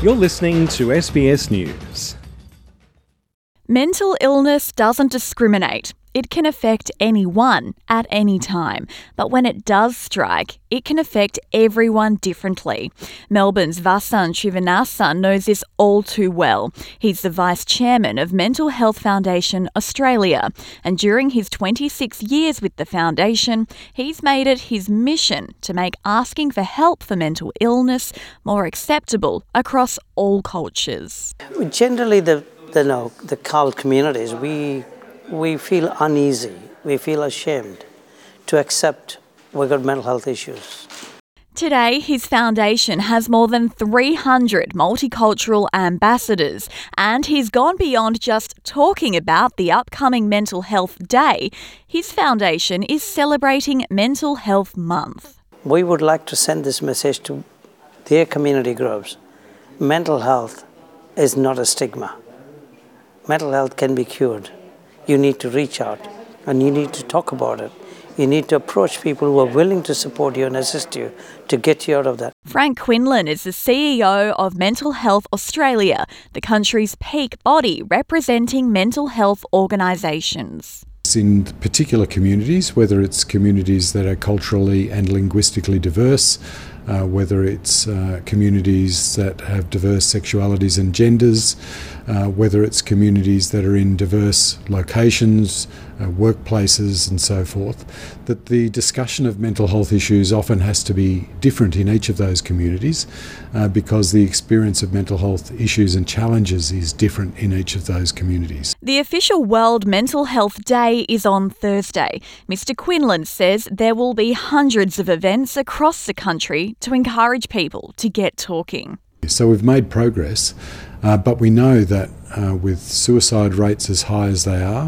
You're listening to SBS News. Mental illness doesn't discriminate. It can affect anyone at any time, but when it does strike, it can affect everyone differently. Melbourne's Vasant Srinivasan knows this all too well. He's the Vice Chairman of Mental Health Foundation Australia, and during his 26 years with the foundation, he's made it his mission to make asking for help for mental illness more acceptable across all cultures. Generally, the CALD communities, we feel uneasy, we feel ashamed to accept we've got mental health issues. Today, his foundation has more than 300 multicultural ambassadors, and he's gone beyond just talking about the upcoming Mental Health Day. His foundation is celebrating Mental Health Month. We would like to send this message to their community groups. Mental health is not a stigma. Mental health can be cured. You need to reach out and you need to talk about it. You need to approach people who are willing to support you and assist you to get you out of that. Frank Quinlan is the CEO of Mental Health Australia, the country's peak body representing mental health organisations. In particular communities, whether it's communities that are culturally and linguistically diverse, whether it's communities that have diverse sexualities and genders, whether it's communities that are in diverse locations, workplaces and so forth, that the discussion of mental health issues often has to be different in each of those communities because the experience of mental health issues and challenges is different in each of those communities. The official World Mental Health Day is on Thursday. Mr. Quinlan says there will be hundreds of events across the country to encourage people to get talking. So we've made progress, but we know that with suicide rates as high as they are,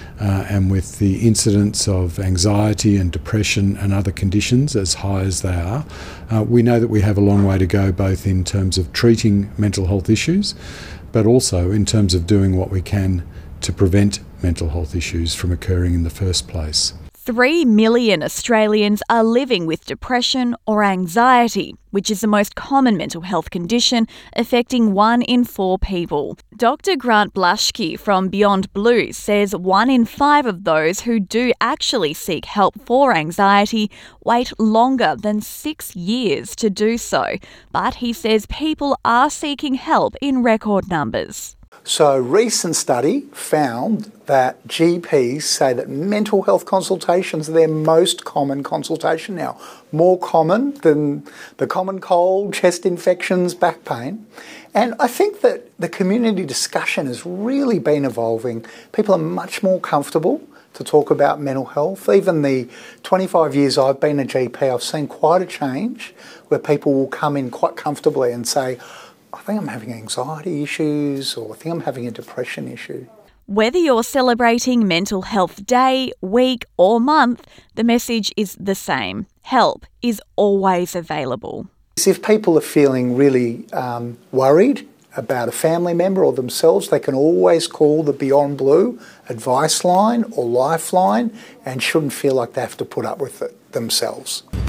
and with the incidence of anxiety and depression and other conditions as high as they are, we know that we have a long way to go, both in terms of treating mental health issues, but also in terms of doing what we can to prevent mental health issues from occurring in the first place. 3 million Australians are living with depression or anxiety, which is the most common mental health condition affecting 1 in 4 people. Dr. Grant Blaschke from Beyond Blue says 1 in 5 of those who do actually seek help for anxiety wait longer than 6 years to do so. But he says people are seeking help in record numbers. So a recent study found that GPs say that mental health consultations are their most common consultation now, more common than the common cold, chest infections, back pain. And I think that the community discussion has really been evolving. People are much more comfortable to talk about mental health. Even the 25 years I've been a GP, I've seen quite a change where people will come in quite comfortably and say, I think I'm having anxiety issues, or I think I'm having a depression issue. Whether you're celebrating Mental Health Day, week or month, the message is the same. Help is always available. If people are feeling really worried about a family member or themselves, they can always call the Beyond Blue advice line or lifeline and shouldn't feel like they have to put up with it themselves.